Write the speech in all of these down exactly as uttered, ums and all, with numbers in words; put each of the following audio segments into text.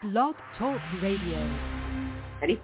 Blog Talk Radio. Ready?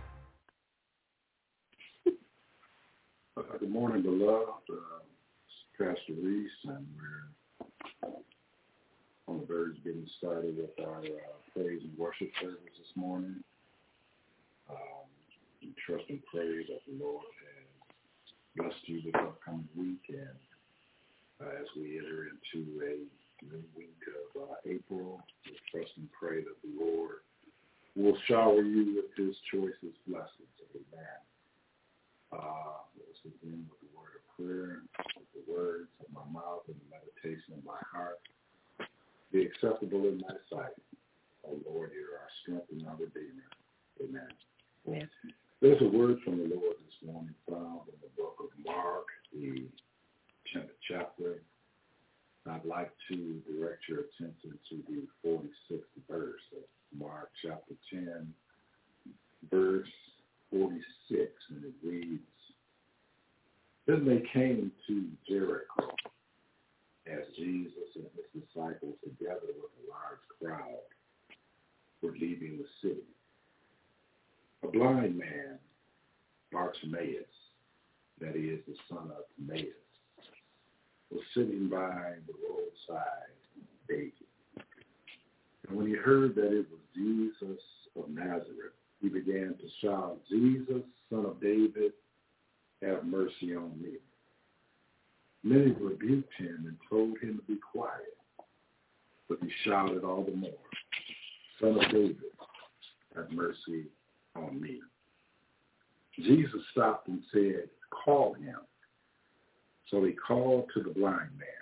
Uh, good morning, beloved. Uh, Pastor Reese, and we're on the verge of getting started with our uh, praise and worship service this morning. Um, we trust and pray that the Lord has blessed you this upcoming week, and uh, as we enter into a new week of uh, April, we trust and pray that the Lord will shower you with his choicest blessings. Amen. Uh, let's begin with the word of prayer, with the words of my mouth and the meditation of my heart. Be acceptable in thy sight. O Lord, you are our strength and our Redeemer. Amen. Yes. There's a word from the Lord this morning found in the book of Mark, the tenth chapter. I'd like to direct your attention to the forty-sixth verse of Mark chapter ten, verse forty-six, and it reads, Then they came to Jericho, as Jesus and his disciples, together with a large crowd, were leaving the city. A blind man, Bartimaeus, that is the son of Timaeus, was sitting by the roadside begging. And when he heard that it was Jesus of Nazareth, he began to shout, Jesus, son of David, have mercy on me. Many rebuked him and told him to be quiet, but he shouted all the more, Son of David, have mercy on me. Jesus stopped and said, Call him. So he called to the blind man,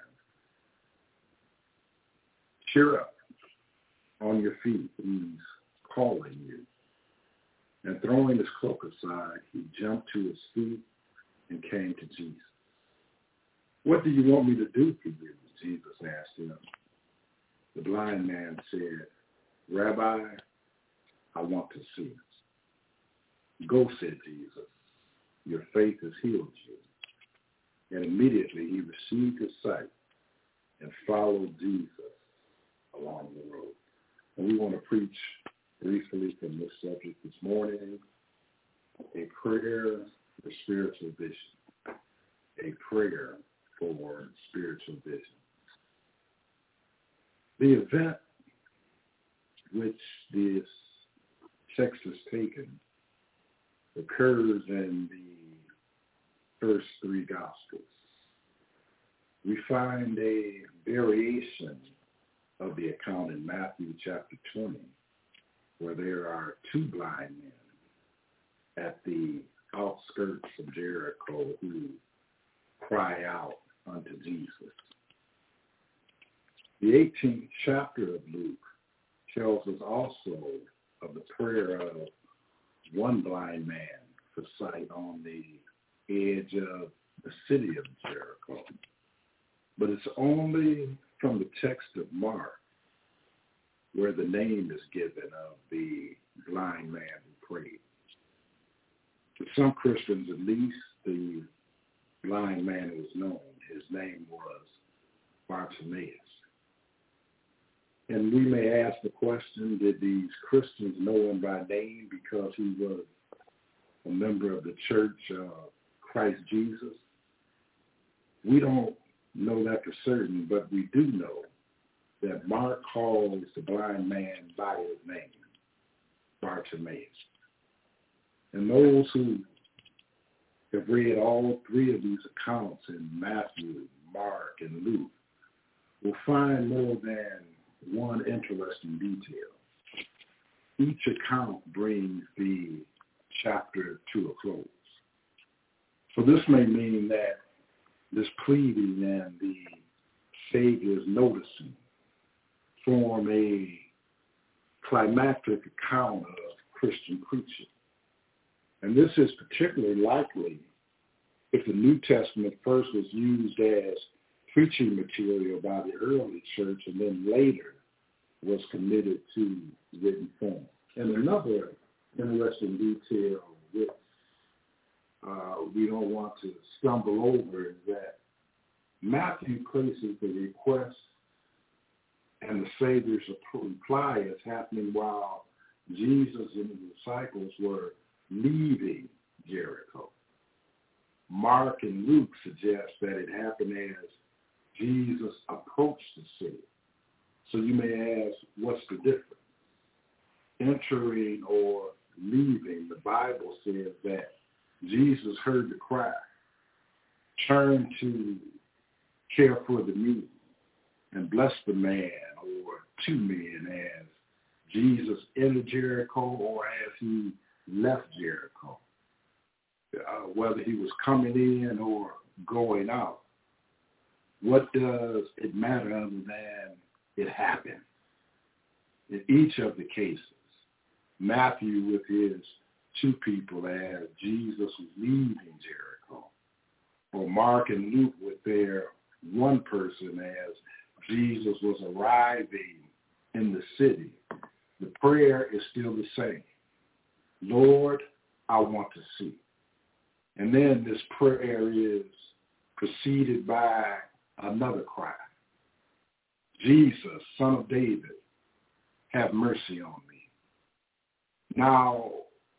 Cheer up, on your feet, he's calling you. And throwing his cloak aside, he jumped to his feet and came to Jesus. What do you want me to do for you? Jesus asked him. The blind man said, Rabbi, I want to see. Go, said Jesus. Your faith has healed you. And immediately he received his sight and followed Jesus along the road. And we want to preach briefly from this subject this morning, a prayer for spiritual vision. A prayer for spiritual vision. The event which this text is taken occurs in the first three Gospels. We find a variation of the account in Matthew chapter twenty, where there are two blind men at the outskirts of Jericho who cry out unto Jesus. The eighteenth chapter of Luke tells us also of the prayer of one blind man for sight on the edge of the city of Jericho. But it's only from the text of Mark where the name is given of the blind man who prayed. To some Christians, at least, the blind man was known. His name was Bartimaeus. And we may ask the question, did these Christians know him by name because he was a member of the church of Christ Jesus? We don't know that for certain, but we do know that Mark calls the blind man by his name, Bartimaeus. And those who have read all three of these accounts in Matthew, Mark, and Luke will find more than one interesting detail. Each account brings the chapter to a close. So this may mean that this pleading and the Savior's noticing form a climactic account of Christian preaching. And this is particularly likely if the New Testament first was used as preaching material by the early church and then later was committed to written form. And another interesting detail which uh, we don't want to stumble over is that Matthew places the request and the Savior's reply is happening while Jesus and the disciples were leaving Jericho. Mark and Luke suggest that it happened as Jesus approached the city. So you may ask, what's the difference? Entering or leaving, the Bible says that Jesus heard the cry, turned to care for the needy, and blessed the man or two men as Jesus entered Jericho or as he left Jericho, uh, whether he was coming in or going out. What does it matter other than it happened? In each of the cases, Matthew with his two people as Jesus was leaving Jericho, or Mark and Luke with their one person as Jesus was arriving in the city, the prayer is still the same. Lord, I want to see. And then this prayer is preceded by another cry. Jesus, Son of David, have mercy on me. Now,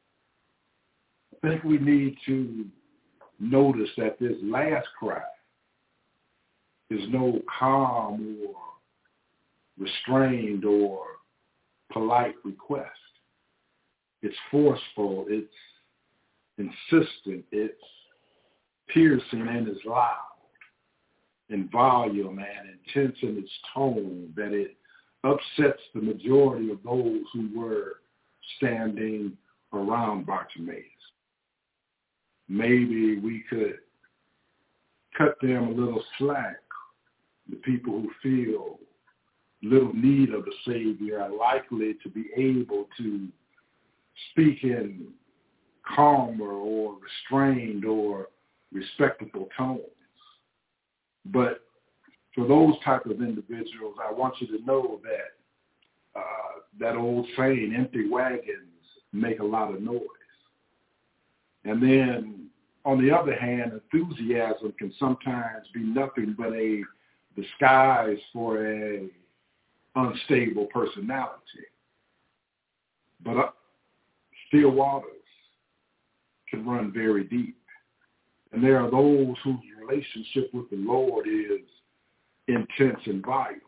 I think we need to notice that this last cry is no calm or restrained or polite request. It's forceful, it's insistent, it's piercing, and it's loud in volume and intense in its tone that it upsets the majority of those who were standing around Bartimaeus. Maybe we could cut them a little slack. The people who feel little need of the Savior are likely to be able to speak in calmer or restrained or respectable tones. But for those type of individuals, I want you to know that uh, that old saying, empty wagons make a lot of noise. And then, on the other hand, enthusiasm can sometimes be nothing but a disguise for a unstable personality. But uh, still waters can run very deep. And there are those whose relationship with the Lord is intense and vital,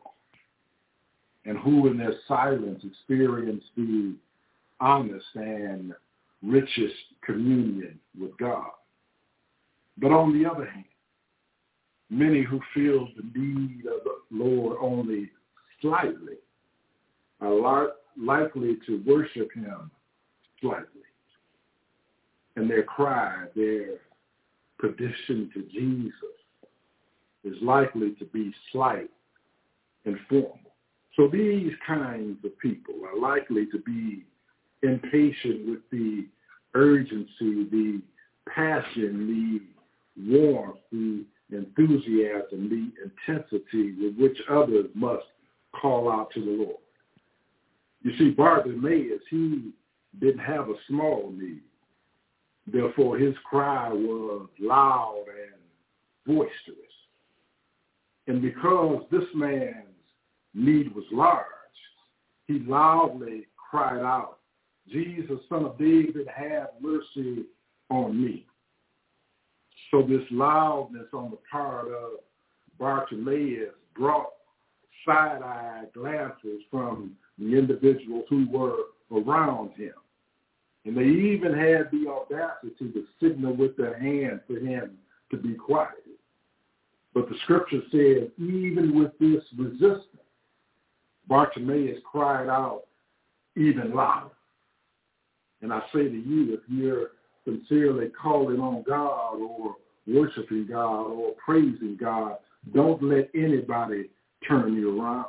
and who in their silence experience the honest and richest communion with God. But on the other hand, many who feel the need of the Lord only slightly are li- likely to worship him slightly. And their cry, their petition to Jesus is likely to be slight and formal. So these kinds of people are likely to be impatient with the urgency, the passion, the warmth, the enthusiasm, the intensity with which others must call out to the Lord. You see, Bartimaeus, he didn't have a small need. Therefore, his cry was loud and boisterous. And because this man's need was large, he loudly cried out, Jesus, Son of David, have mercy on me. So this loudness on the part of Bartimaeus brought side-eyed glances from the individuals who were around him. And they even had the audacity to signal with their hand for him to be quiet. But the scripture says, even with this resistance, Bartimaeus cried out even louder. And I say to you, if you're sincerely calling on God or worshiping God or praising God, don't let anybody turn you around.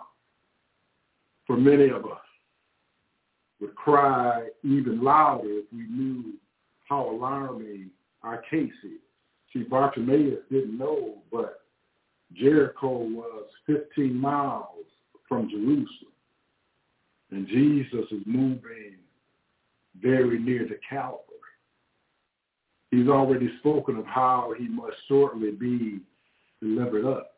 For many of us would cry even louder if we knew how alarming our case is. See, Bartimaeus didn't know, but Jericho was fifteen miles from Jerusalem. And Jesus is moving very near to Calvary. He's already spoken of how he must shortly be delivered up,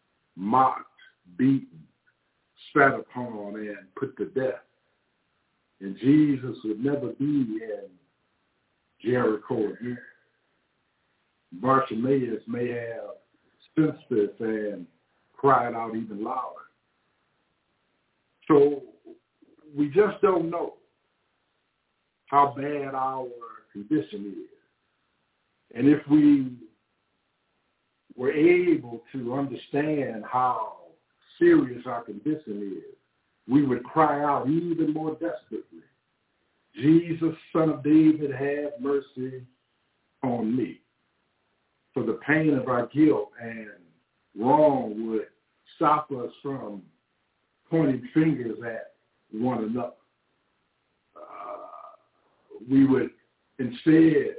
mocked, beaten, spat upon, and put to death. And Jesus would never be in Jericho again. Bartimaeus may have sensed this and cried out even louder. So we just don't know how bad our condition is. And if we were able to understand how serious our condition is, we would cry out even more desperately, Jesus, Son of David, have mercy on me. For the pain of our guilt and wrong would stop us from pointing fingers at one another. Uh, we would instead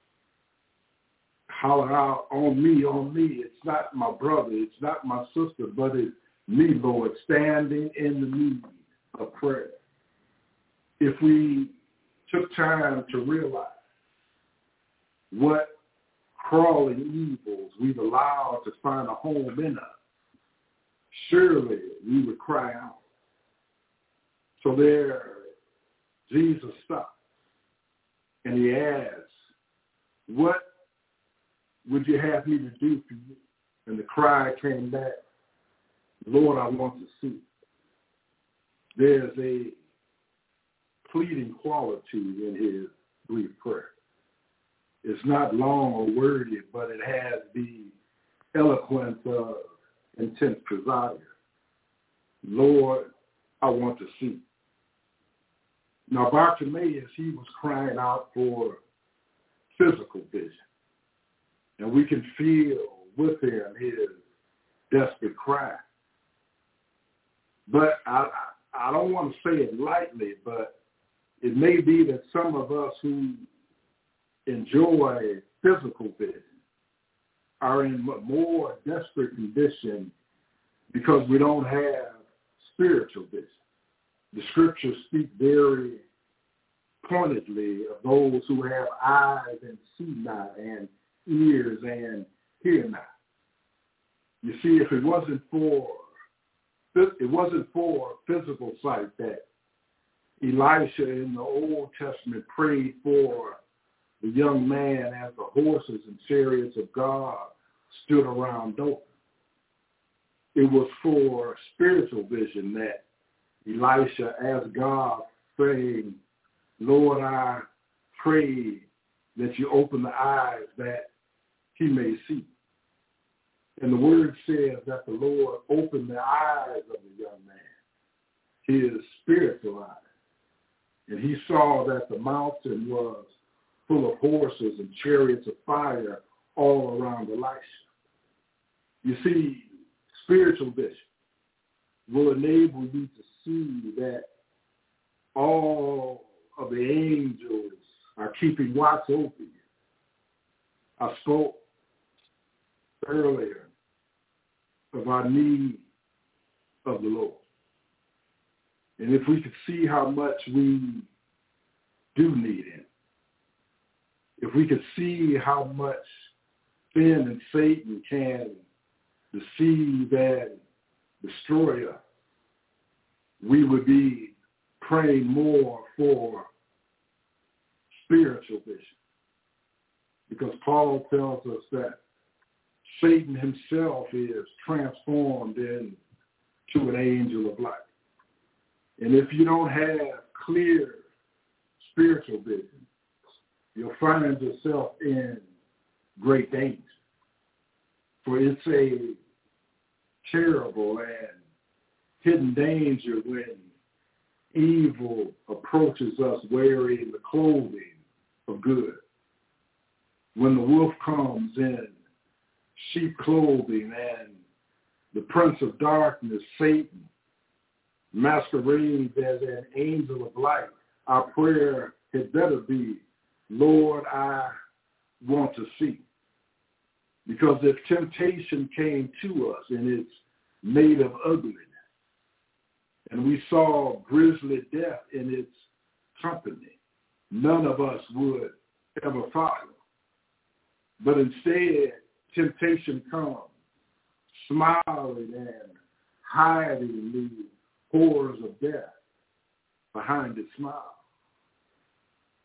holler out, on me, on me. It's not my brother, it's not my sister, but it's me, Lord, standing in the need of prayer. If we took time to realize what crawling evils we've allowed to find a home in us, surely we would cry out. So there, Jesus stopped, and he asked, what would you have me to do for you? And the cry came back, Lord, I want to see. There's a pleading quality in his brief prayer. It's not long or wordy, but it has the eloquence of intense desire. Lord, I want to see. Now, Bartimaeus, he was crying out for physical vision. And we can feel with him his desperate cry. But I, I don't want to say it lightly, but it may be that some of us who enjoy physical vision are in more desperate condition because we don't have spiritual vision. The scriptures speak very pointedly of those who have eyes and see not, and ears and hear not. You see, if it wasn't for it wasn't for physical sight that Elisha in the Old Testament prayed for the young man as the horses and chariots of God stood around Dothan. It was for spiritual vision that Elisha asked God, saying, Lord, I pray that you open the eyes that he may see. And the word says that the Lord opened the eyes of the young man, his spiritual eyes. And he saw that the mountain was full of horses and chariots of fire all around Elisha. You see, spiritual vision will enable you to see that all of the angels are keeping watch over you. I spoke earlier of our need of the Lord. And if we could see how much we do need him, if we could see how much sin and Satan can deceive and destroy us, we would be praying more for spiritual vision. Because Paul tells us that Satan himself is transformed into an angel of light. And if you don't have clear spiritual vision, you'll find yourself in great danger. For it's a terrible and hidden danger when evil approaches us wearing the clothing of good. When the wolf comes in sheep clothing and the prince of darkness, Satan, masquerades as an angel of light, our prayer had better be, Lord, I want to see. Because if temptation came to us in its native ugliness, and we saw grisly death in its company, none of us would ever follow. But instead, temptation comes, smiling and hiding the horrors of death behind its smile.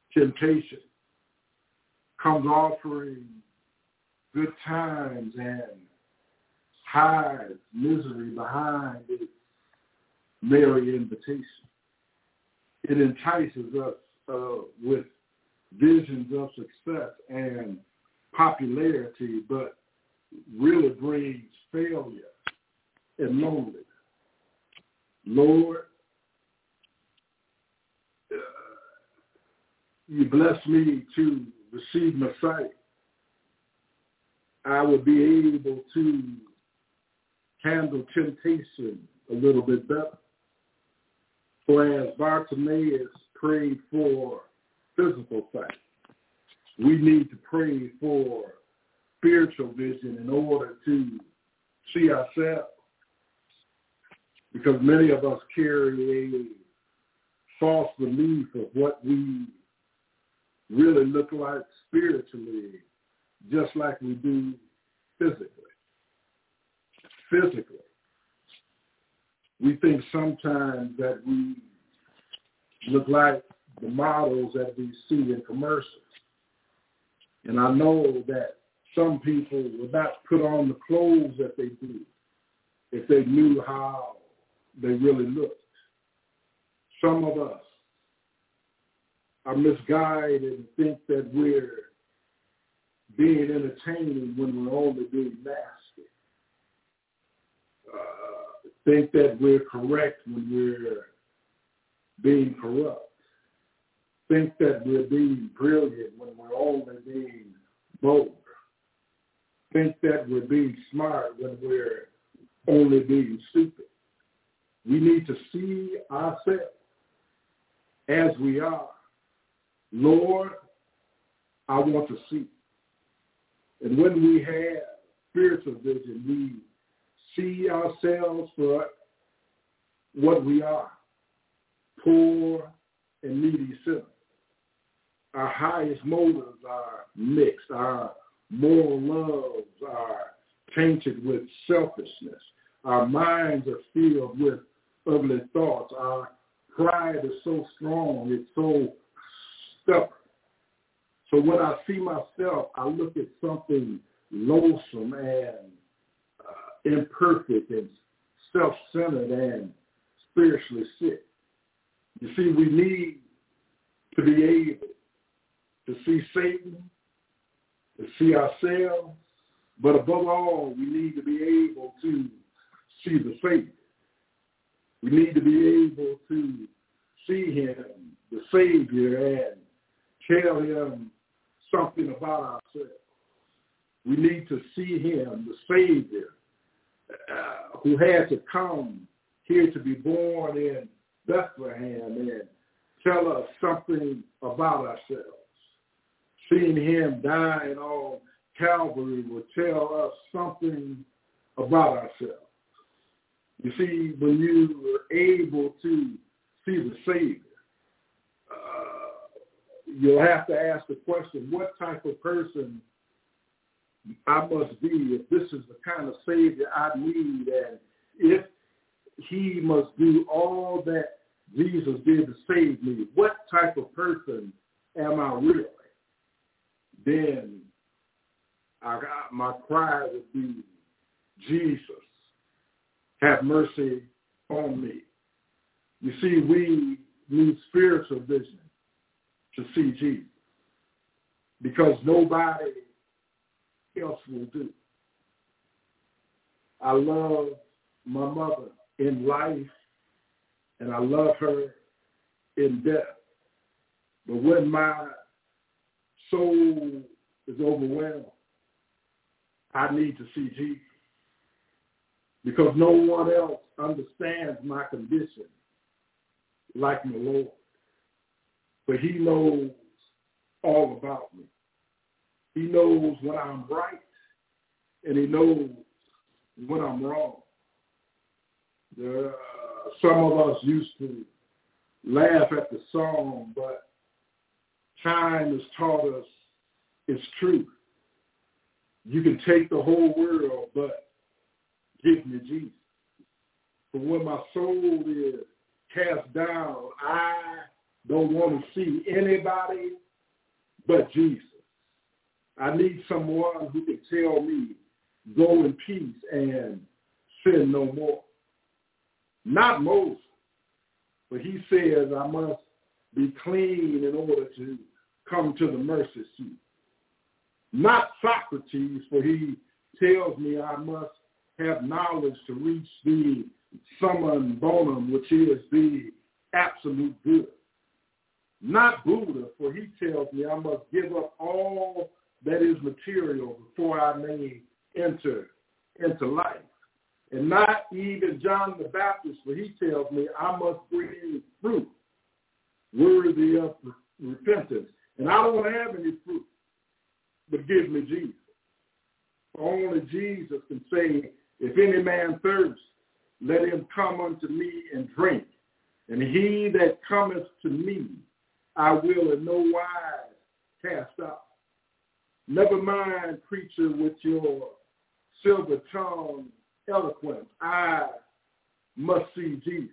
temptation comes offering good times and hides misery behind its merry invitation. It entices us uh, with visions of success and popularity, but really brings failure and loneliness. Lord, uh, you bless me to receive my sight. I would be able to handle temptation a little bit better. For as Bartimaeus prayed for physical sight, we need to pray for spiritual vision in order to see ourselves. Because many of us carry a false belief of what we really look like spiritually, just like we do physically. Physically. We think sometimes that we look like the models that we see in commercials. And I know that some people would not put on the clothes that they do if they knew how they really looked. Some of us are misguided and think that we're being entertaining when we're only being nasty. Uh, think that we're correct when we're being corrupt. Think that we're being brilliant when we're only being bold. Think that we're being smart when we're only being stupid. We need to see ourselves as we are. Lord, I want to see. And when we have spiritual vision, we see ourselves for what we are, poor and needy sinners. Our highest motives are mixed. Our moral loves are tainted with selfishness. Our minds are filled with ugly thoughts. Our pride is so strong, it's so stubborn. So when I see myself, I look at something loathsome and uh, imperfect and self-centered and spiritually sick. You see, we need to be able to see Satan, to see ourselves, but above all, we need to be able to see the Savior. We need to be able to see him, the Savior, and tell him something about ourselves. We need to see him, the Savior, uh, who had to come here to be born in Bethlehem and tell us something about ourselves. Seeing him dying on Calvary will tell us something about ourselves. You see, when you are able to see the Savior, uh, you'll have to ask the question, what type of person I must be if this is the kind of Savior I need, and if he must do all that Jesus did to save me, what type of person am I really? Then I got, my cry would be, Jesus, have mercy on me. You see, we need spiritual vision to see Jesus because nobody else will do. I love my mother in life and I love her in death. But when my soul is overwhelmed, I need to see Jesus because no one else understands my condition like my Lord. But he knows all about me. He knows when I'm right and he knows when I'm wrong. There, uh, some of us used to laugh at the song, but time has taught us it's true. You can take the whole world, but give me Jesus. For when my soul is cast down, I don't want to see anybody but Jesus. I need someone who can tell me, go in peace and sin no more. Not Moses, but he says I must be clean in order to come to the mercy seat. Not Socrates, for he tells me I must have knowledge to reach the summum bonum, which is the absolute good. Not Buddha, for he tells me I must give up all that is material before I may enter into life. And not even John the Baptist, for he tells me I must bring fruit worthy of repentance. And I don't have any fruit, but give me Jesus. Only Jesus can say, if any man thirst, let him come unto me and drink. And he that cometh to me, I will in no wise cast out. Never mind, preacher, with your silver tongue eloquence. I must see Jesus.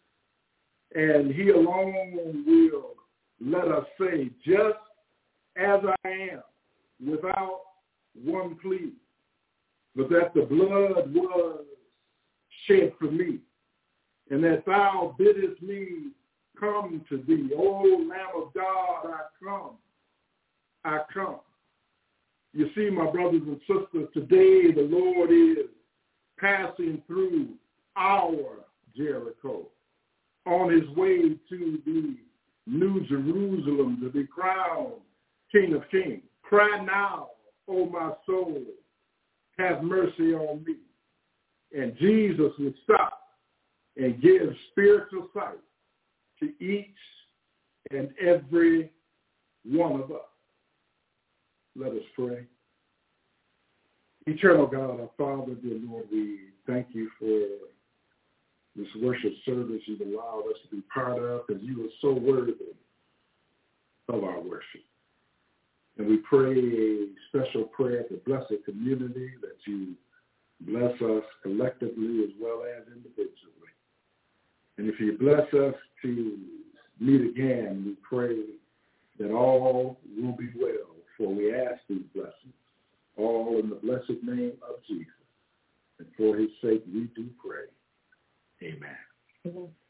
And he alone will let us say, just as I am, without one plea, but that the blood was shed for me, and that thou biddest me come to thee. O Lamb of God, I come, I come. You see, my brothers and sisters, today the Lord is passing through our Jericho on his way to the New Jerusalem to be crowned King of Kings. Cry now, O my soul, have mercy on me. And Jesus would stop and give spiritual sight to each and every one of us. Let us pray. Eternal God, our Father, dear Lord, we thank you for this worship service you've allowed us to be part of, because you are so worthy of our worship. And we pray a special prayer for blessed community, that you bless us collectively as well as individually. And if you bless us to meet again, we pray that all will be well, for we ask these blessings, all in the blessed name of Jesus. And for his sake we do pray. Amen. Mm-hmm.